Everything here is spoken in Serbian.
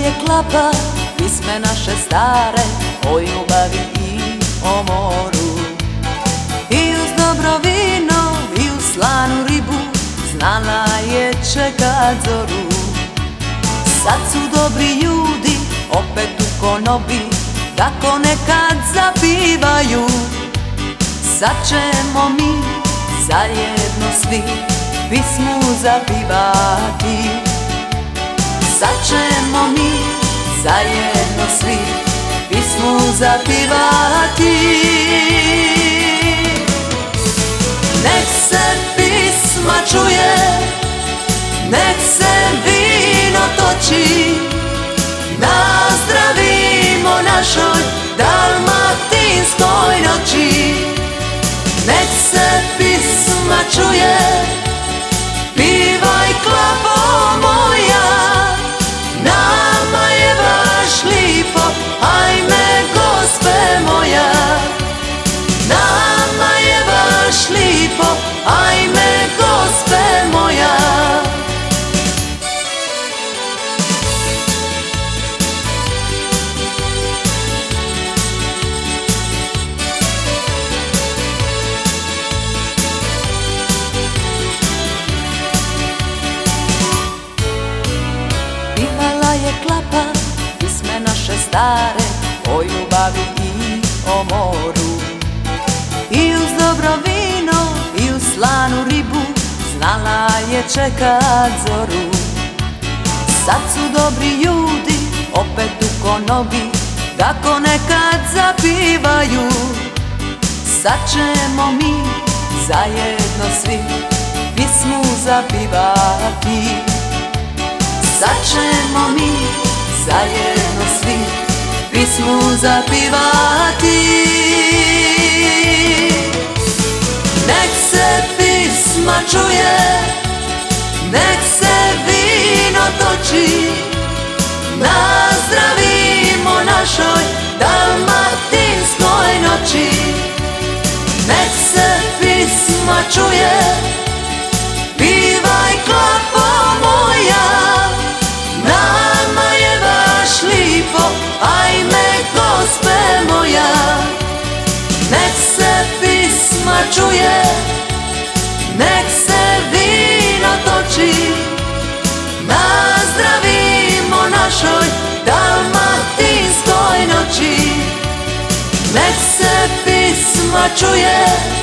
je klapa pisme naše stare o ljubavi i o moru. I uz dobro vino i uz slanu ribu znala je čekat zoru. Sad su dobri ljudi opet u konobi, kako nekad zapivaju. Sad ćemo mi zajedno svi pismu zapivati. Sad ćemo mi zajedno svi pismu zapivati. Nek se pisma čuje, nek se vino toči, nazdravimo našoj dalmatinskoj noći. Nek se pisma čuje, pivaj klapo moja, nama je baš lipo, ajme gospe moja. Nama je baš lipo, ajme gospe moja. Pivala je klapa pisme naše stare o ljubavi i o moru. I uz dobro vino i uz slanu ribu znala je čekat zoru. Sad su dobri ljudi opet u konobi, kako nekad zapivaju. Sad ćemo mi zajedno svi pismu zapivati. Sad ćemo mi zajedno svi pismu zapivati. Nek se pisma čuje, nek se vino toči, nazdravimo našoj dalmatinskoj noći. Nek se pisma čuje, pivaj klapo moja, nama je baš lipo, ajme gospe moja. Nek se pisma čuje, nek se vino toči, nazdravimo našoj dalmatinskoj noći. Nek se pisma čuje,